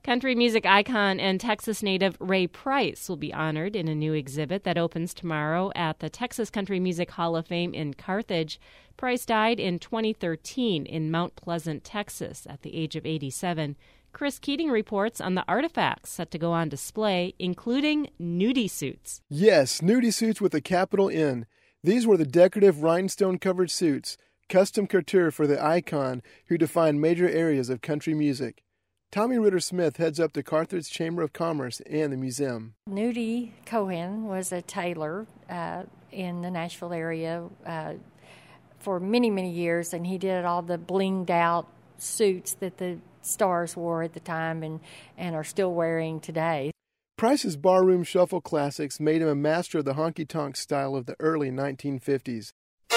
Country music icon and Texas native Ray Price will be honored in a new exhibit that opens tomorrow at the Texas Country Music Hall of Fame in Carthage. Price died in 2013 in Mount Pleasant, Texas, at the age of 87. Chris Keating reports on the artifacts set to go on display, including nudie suits. Yes, nudie suits with a capital N. These were the decorative rhinestone-covered suits, custom couture for the icon who defined major areas of country music. Tommy Ritter-Smith heads up the Carthage Chamber of Commerce and the museum. Nudie Cohen was a tailor in the Nashville area for many, many years, and he did all the blinged-out suits that the stars wore at the time and are still wearing today. Price's barroom shuffle classics made him a master of the honky-tonk style of the early 1950s.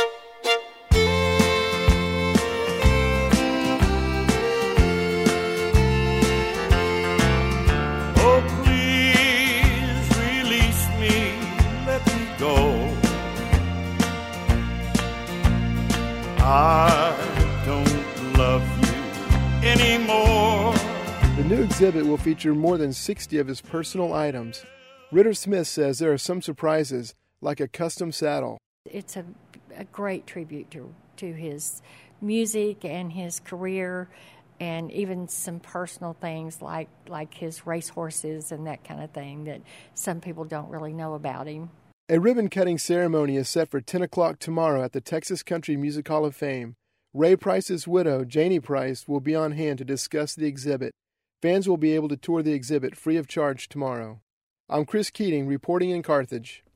I don't love you anymore. The new exhibit will feature more than 60 of his personal items. Ritter-Smith says there are some surprises, like a custom saddle. It's a great tribute to his music and his career, and even some personal things like his racehorses and that kind of thing that some people don't really know about him. A ribbon-cutting ceremony is set for 10 o'clock tomorrow at the Texas Country Music Hall of Fame. Ray Price's widow, Janie Price, will be on hand to discuss the exhibit. Fans will be able to tour the exhibit free of charge tomorrow. I'm Chris Keating, reporting in Carthage.